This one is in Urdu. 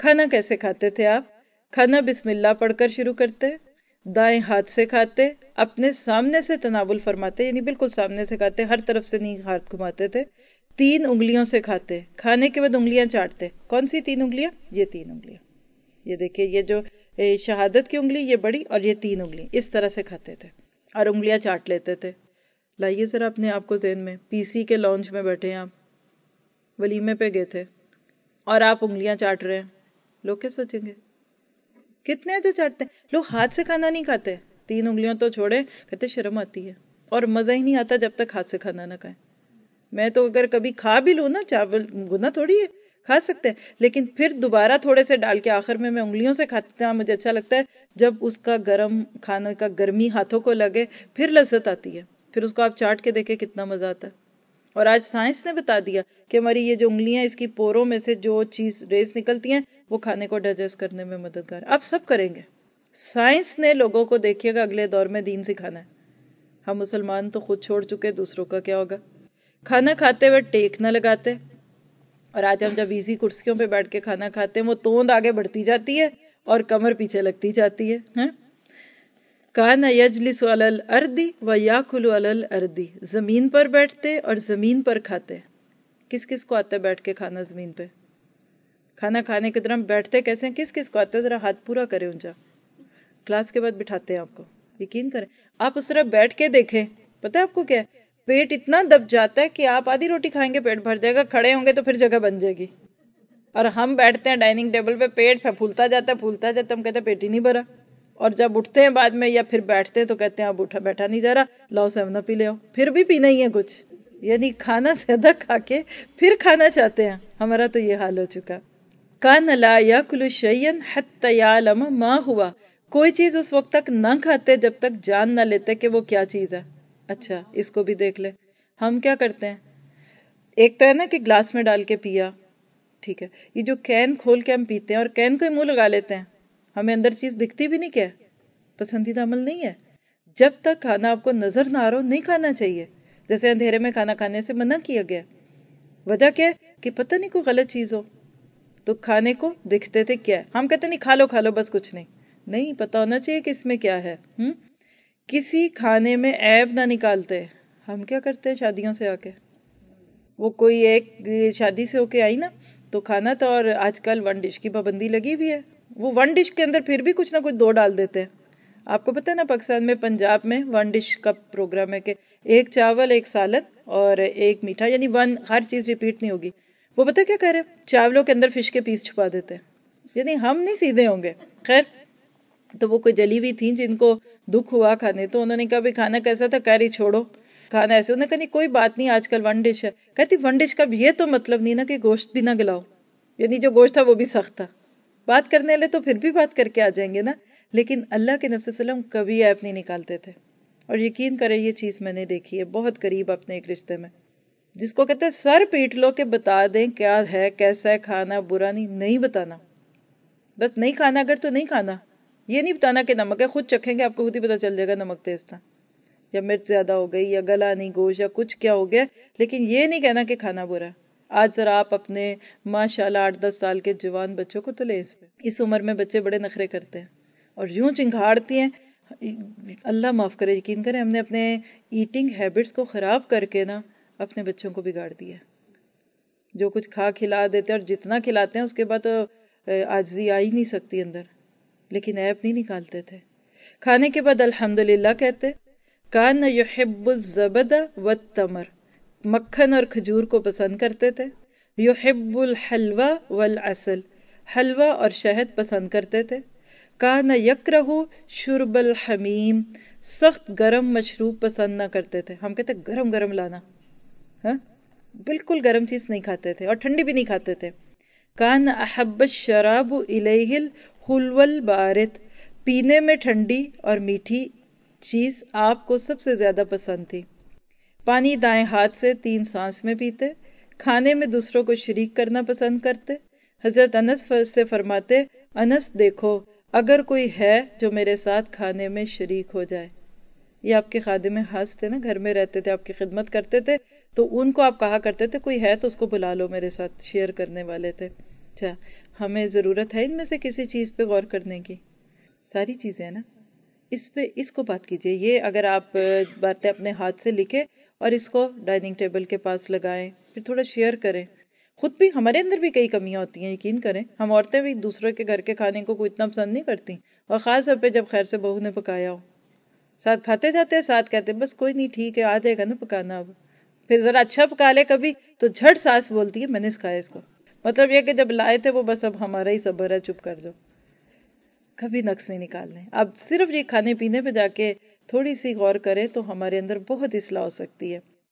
کھانا کیسے کھاتے تھے آپ؟ کھانا بسم اللہ پڑھ کر شروع کرتے، دائیں ہاتھ سے کھاتے، اپنے سامنے سے تناول فرماتے، یعنی بالکل سامنے سے کھاتے، ہر طرف سے نہیں ہاتھ گھماتے تھے، 3 انگلیوں سے کھاتے، کھانے کے بعد انگلیاں چاٹتے۔ کون سی 3 انگلیاں؟ یہ 3 انگلیاں، یہ دیکھیے، یہ جو شہادت کی انگلی یہ بڑی، اور یہ 3 انگلی، اس طرح سے کھاتے تھے اور انگلیاں چاٹ لیتے تھے۔ لائیے ذرا اپنے آپ کو ذہن میں، پی سی کے لانچ میں بیٹھے ہیں آپ، ولیمے پہ گئے تھے اور آپ انگلیاں چاٹ رہے ہیں، لوگ کیا سوچیں گے؟ کتنے جو چاٹتے ہیں لوگ، ہاتھ سے کھانا نہیں کھاتے، 3 انگلیوں تو چھوڑے، کہتے شرم آتی ہے، اور مزہ ہی نہیں آتا جب تک ہاتھ سے کھانا نہ کھائیں۔ میں تو اگر کبھی کھا بھی لوں نا چاول، گناہ تھوڑی ہے، کھا سکتے ہیں، لیکن پھر دوبارہ تھوڑے سے ڈال کے آخر میں انگلیوں سے کھاتا، مجھے اچھا لگتا ہے جب اس کا گرم کھانے کا گرمی ہاتھوں کو لگے، پھر لذت آتی ہے، پھر اس کو آپ چاٹ کے دیکھیں کتنا مزہ آتا ہے۔ اور آج سائنس نے بتا دیا کہ ہماری یہ جو انگلیاں، اس کی پوروں میں سے جو چیز ریز نکلتی ہیں وہ کھانے کو ڈائجسٹ کرنے میں مددگار ہے۔ اب سب کریں گے، سائنس نے لوگوں کو دیکھیے گا اگلے دور میں دین سکھانا ہے۔ ہم مسلمان تو خود چھوڑ چکے، دوسروں کا کیا ہوگا؟ کھانا کھاتے ہوئے ٹیک نہ لگاتے، اور آج ہم جب ایزی کرسیوں پہ بیٹھ کے کھانا کھاتے ہیں، وہ توند آگے بڑھتی جاتی ہے اور کمر پیچھے لگتی جاتی ہے۔ کان یجلس علی الارض ویاکل علی الارض، زمین پر بیٹھتے اور زمین پر کھاتے۔ کس کس کو آتا ہے بیٹھ کے کھانا زمین پہ؟ کھانا کھانے کے دوران بیٹھتے کیسے ہیں؟ کس کس کو آتا ہے؟ ذرا ہاتھ پورا کرے اونچا۔ کلاس کے بعد بٹھاتے ہیں آپ کو، یقین کریں آپ اس طرح بیٹھ کے دیکھیں، پتہ ہے آپ کو کیا ہے؟ پیٹ اتنا دب جاتا ہے کہ آپ آدھی روٹی کھائیں گے پیٹ بھر جائے گا، کھڑے ہوں گے تو پھر جگہ بن جائے گی، اور ہم بیٹھتے ہیں ڈائننگ ٹیبل پہ، پیٹ پھولتا جاتا ہے پھولتا جاتا ہے، ہم کہتے ہیں پیٹ ہی نہیں بھرا، اور جب اٹھتے ہیں بعد میں یا پھر بیٹھتے ہیں تو کہتے ہیں اب اٹھا بیٹھا نہیں جا رہا، لاؤ 7 اپ پی لے آؤ، پھر بھی پینا ہی ہے کچھ، یعنی کھانا زیادہ کھا کے پھر کھانا چاہتے ہیں۔ ہمارا تو یہ حال ہو چکا۔ کان لا یاکل شیئا حتی یعلم ما ہوا، کوئی چیز اس وقت تک نہ کھاتے جب تک جان نہ لیتے کہ وہ کیا چیز ہے۔ اچھا اس کو بھی دیکھ لے، ہم کیا کرتے ہیں؟ ایک تو ہے نا کہ گلاس میں ڈال کے پیا، ٹھیک ہے، یہ جو کین کھول کے ہم پیتے ہیں اور کین کو ہی منہ لگا لیتے ہیں، ہمیں اندر چیز دکھتی بھی نہیں، کیا پسندیدہ عمل نہیں ہے۔ جب تک کھانا آپ کو نظر نہ آ رہا نہیں کھانا چاہیے، جیسے اندھیرے میں کھانا کھانے سے منع کیا گیا، وجہ کیا ہے کہ پتہ نہیں کوئی غلط چیز ہو، تو کھانے کو دیکھتے تھے کیا ہے، ہم کہتے نہیں کھا لو بس کچھ نہیں، پتہ ہونا چاہیے کہ اس میں کیا ہے۔ کسی کھانے میں عیب نہ نکالتے۔ ہم کیا کرتے ہیں شادیوں سے آ کے، وہ کوئی ایک شادی سے ہو کے آئی نا تو کھانا تھا، اور آج کل 1 ڈش کی پابندی لگی ہوئی ہے، وہ 1 ڈش کے اندر پھر بھی کچھ نہ کچھ 2 ڈال دیتے ہیں۔ آپ کو پتہ ہے نا پاکستان میں پنجاب میں 1 ڈش کا پروگرام ہے کہ 1 چاول 1 سالن اور 1 میٹھا، یعنی 1، ہر چیز ریپیٹ نہیں ہوگی۔ وہ پتہ کیا کہہ رہے ہیں؟ چاولوں کے اندر فش کے پیس چھپا دیتے ہیں، یعنی ہم نہیں سیدھے ہوں گے۔ خیر، تو وہ کوئی جلی ہوئی تھیں جن کو دکھ ہوا کھانے، تو انہوں نے کہا بھائی کھانا کیسا تھا؟ کہہ رہی چھوڑو کھانا ایسے، انہوں نے کہا نہیں کوئی بات نہیں، آج کل 1 ڈش ہے۔ کہتی 1 ڈش کا یہ تو مطلب نہیں نا کہ گوشت بھی نہ گلاؤ، یعنی جو گوشت تھا وہ بھی سخت تھا۔ بات کرنے والے تو پھر بھی بات کر کے آ جائیں گے نا، لیکن اللہ کے نبی صلی اللہ علیہ وسلم کبھی عیب نہیں نکالتے تھے۔ اور یقین کرے یہ چیز میں نے دیکھی ہے بہت قریب اپنے ایک رشتے میں، جس کو کہتے ہیں سر پیٹ لو کہ بتا دیں کیا ہے، کیسا ہے کھانا، برا نہیں بتانا، بس نہیں کھانا اگر تو نہیں کھانا، یہ نہیں بتانا کہ نمک ہے، خود چکھیں گے آپ کو خود ہی پتا چل جائے گا نمک تیز تھا یا مرچ زیادہ ہو گئی یا گلا نہیں گوشت یا کچھ کیا ہو گیا، لیکن یہ نہیں کہنا کہ کھانا برا ہے۔ آج ذرا آپ اپنے ماشاءاللہ 8-10 سال کے جوان بچوں کو تو لیں، اس عمر میں بچے بڑے نخرے کرتے ہیں اور یوں چنگھاڑتی ہیں، اللہ معاف کرے، یقین کریں ہم نے اپنے ایٹنگ ہیبٹس کو خراب کر کے نا اپنے بچوں کو بگاڑ دیا، جو کچھ کھا کھلا دیتے ہیں اور جتنا کھلاتے ہیں اس کے بعد عاجزی آ ہی نہیں سکتی اندر، لیکن عیب نہیں نکالتے تھے۔ کھانے کے بعد الحمدللہ کہتے۔ کان یحب الزبد والتمر، مکھن اور کھجور کو پسند کرتے تھے۔ یحب الحلوى والعسل، حلوہ اور شہد پسند کرتے تھے۔ کان یکرہ شرب الحمیم، سخت گرم مشروب پسند نہ کرتے تھے، ہم کہتے گرم گرم لانا، ہاں بالکل گرم چیز نہیں کھاتے تھے اور ٹھنڈی بھی نہیں کھاتے تھے۔ کان احب الشراب الیہ الحلو البارد، پینے میں ٹھنڈی اور میٹھی چیز آپ کو سب سے زیادہ پسند تھی۔ پانی دائیں ہاتھ سے 3 سانس میں پیتے، کھانے میں دوسروں کو شریک کرنا پسند کرتے۔ حضرت انس سے فرماتے، انس دیکھو اگر کوئی ہے جو میرے ساتھ کھانے میں شریک ہو جائے، یہ آپ کے خادم خاص تھے نا، گھر میں رہتے تھے، آپ کی خدمت کرتے تھے، تو ان کو آپ کہا کرتے تھے کوئی ہے تو اس کو بلا لو میرے ساتھ، شیئر کرنے والے تھے۔ اچھا ہمیں ضرورت ہے ان میں سے کسی چیز پہ غور کرنے کی؟ ساری چیزیں ہیں نا. اس کو بات کیجئے. یہ اگر آپ باتیں اپنے ہاتھ سے لکھے اور اس کو ڈائننگ ٹیبل کے پاس لگائیں، پھر تھوڑا شیئر کریں. خود بھی ہمارے اندر بھی کئی کمیاں ہوتی ہیں، یقین کریں. ہم عورتیں بھی دوسرے کے گھر کے کھانے کو کوئی اتنا پسند نہیں کرتی، اور خاص طور پہ جب خیر سے بہو نے پکایا ہو. ساتھ کھاتے جاتے ہیں، ساتھ کہتے ہیں بس کوئی نہیں ٹھیک ہے، آ جائے گا نا پکانا. اب پھر ذرا اچھا پکا لے کبھی تو جھٹ ساس بولتی ہے میں نے سکھایا اس کو. مطلب یہ کہ جب لائے تھے وہ بس اب ہمارا ہی صبر ہے، چپ کر جاؤ. کبھی نقص نہیں نکالنے. اب صرف یہ کھانے پینے پہ جا کے تھوڑی سی غور کریں تو ہمارے اندر بہت اصلاح ہو سکتی ہے.